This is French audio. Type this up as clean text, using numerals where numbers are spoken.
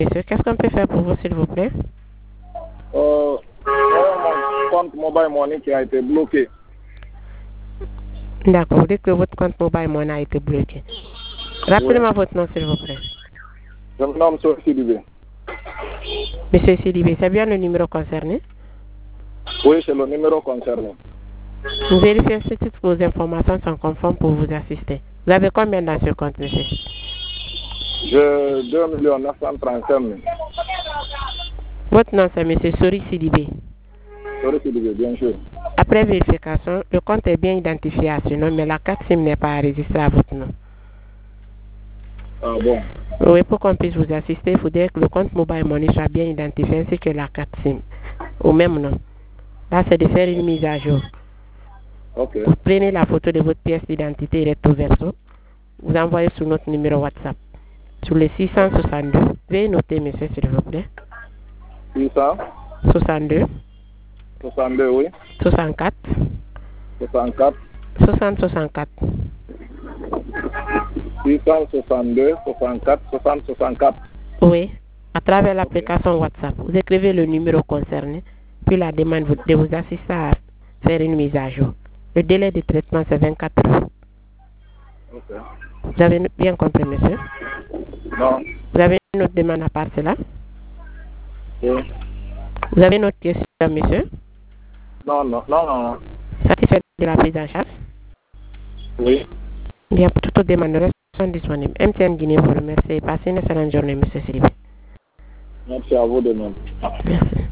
monsieur. Qu'est-ce qu'on peut faire pour vous, s'il vous plaît? Mon compte Mobile Money qui a été bloqué. D'accord, vous dites que votre compte Mobile Money a été bloqué. Rappelez-moi votre nom, s'il vous plaît. Je me nomme Sidibé. Monsieur Sidibé, c'est bien le numéro concerné? Oui, c'est le numéro concerné. Nous vérifions si toutes vos informations sont conformes pour vous assister. Vous avez combien dans ce compte, monsieur? J'ai 2 935 000. Votre nom, c'est monsieur Sori Sidibé. Sori Sidibé, bien sûr. Après vérification, le compte est bien identifié à ce nom, mais la carte SIM n'est pas enregistrée à votre nom. Ah bon? Oui, pour qu'on puisse vous assister, il faudrait que le compte Mobile Money soit bien identifié ainsi que la carte SIM au même nom. Là, c'est de faire une mise à jour. Ok. Vous prenez la photo de votre pièce d'identité recto verso. Vous envoyez sur notre numéro WhatsApp. Sur le 662. Veuillez noter, monsieur, s'il vous plaît. 662. 62, oui. 64. 64. 60 64. 662, 64, 60, 64. Oui. À travers l'application WhatsApp, vous écrivez le numéro concerné, puis la demande de vous assister à faire une mise à jour. Le délai de traitement, c'est 24 heures. Ok. Vous avez bien compris, monsieur? Non. Vous avez une autre demande à part cela? Oui. Vous avez une autre question, monsieur? Non. Satisfait de la prise en charge? Oui. Bien, pour toute demande, nous restons disponibles. MTN Guinée vous remercie et passez une excellente journée, monsieur Sylvie. Merci à vous de même. Merci.